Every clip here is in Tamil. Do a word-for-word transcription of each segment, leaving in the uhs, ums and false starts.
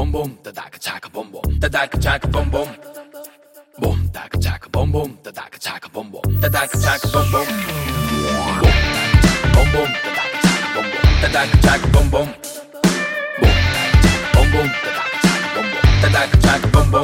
boom boom, da da chaka boom boom, da da chaka boom boom, boom da chaka boom boom, da da chaka boom boom, da da chaka boom boom, boom boom, da da chaka boom boom, da da chaka boom boom, boom boom, da da chaka boom boom, da da chaka boom boom,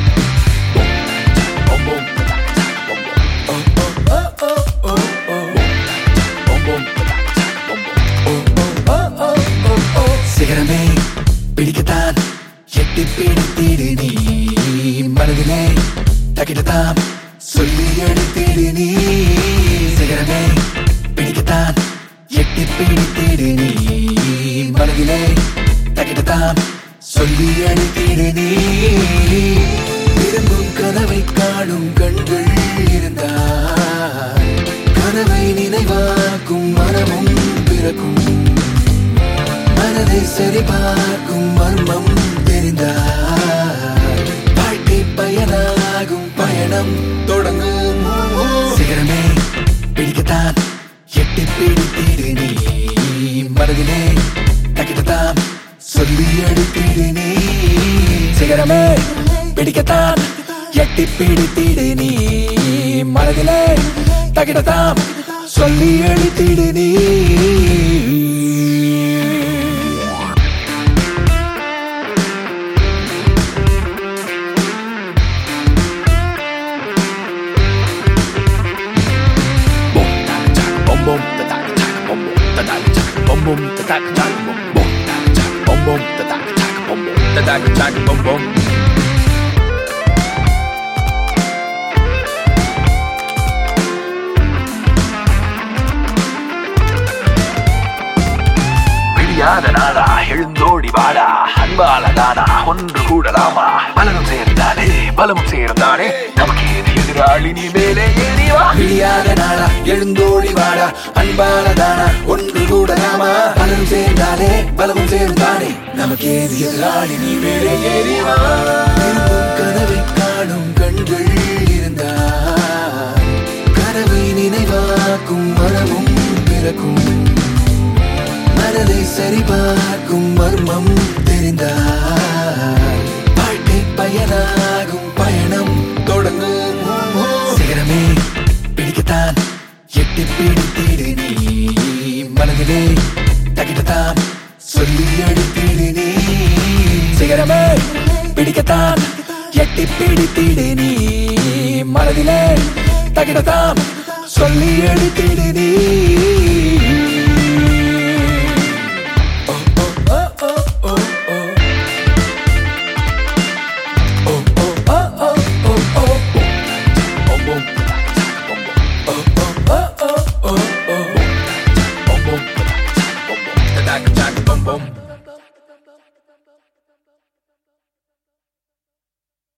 boom boom, da da chaka boom boom, oh oh oh oh oh oh, boom boom, da da chaka boom boom, oh oh oh oh oh. சிகரமே பிடிக்கத்தான் எட்டி பிடித்திடு நீ மனதிலே தகிடத்தான் சொல்லி எடுத்திடு நீ சிகரமே பிடிக்கத்தான் எட்டி பிடித்திடு நீ மனதிலே தகிடத்தான் சொல்லி எடுத்திடு நீ விரும்பும் கனவை காணும் கண்கள் இருந்தால் கனவை நினைவாக்கும் மனமும் பிறக்கும் மனதை சரி பார்க்கும் மர்மம் தெரிந்தால் வாழ்க்கை பயனாகும் பயணம் தொடங்கும் சிகரமே பிடிக்கத்தான் எட்டி பிடித்திடு நீ மனதிலே தகிடத்தான் சொல்லி எடுத்திடு நீ சிகரமே பிடிக்கத்தான் எட்டி பிடித்திடு நீ மனதிலே தகிடத்தான் சொல்லி எடுத்திடு நீ boom da da chaka boom boom da da chaka boom boom da da chaka boom boom da chaka boom boom da da chaka boom boom da da chaka boom boom விடியாத நாளா எழுந்தோடி வாடா அன்பாலதானா ஒன்று கூடலாமா பலனும் சேர்ந்தானே பலமும் சேர்ந்தானே நமக்கு ஏது எதிராளி நீ மேலே ஏறிவா விடியாத நாளா எழுந்தோடி வாடா அன்பாலதானா ஒன்று கூடலாமா பலனும் சேர்ந்தானே பலமும் சேர்ந்தானே நமக்கு ஏது எதிராளி நீ மேலே ஏறிவா கனவை காணும் கண்கள் இருந்தால் கனவை நினைவாக்கும் மனமும் பிறக்கும் மனதை சரி பார்க்கும் மர்மம் தெரிந்தால் வாழ்க்கை பயனாகும் பயணம் தொடங்கும் சிகரமே பிடிக்கத்தான் எட்டி பிடித்திடு நீ மனதிலே தகிடத்தான் சொல்லி எடுத்திடு நீ சிகரமே பிடிக்கத்தான் எட்டி பிடித்திடு நீ மனதிலே தகிடத்தான் சொல்லி எடுத்திடு நீ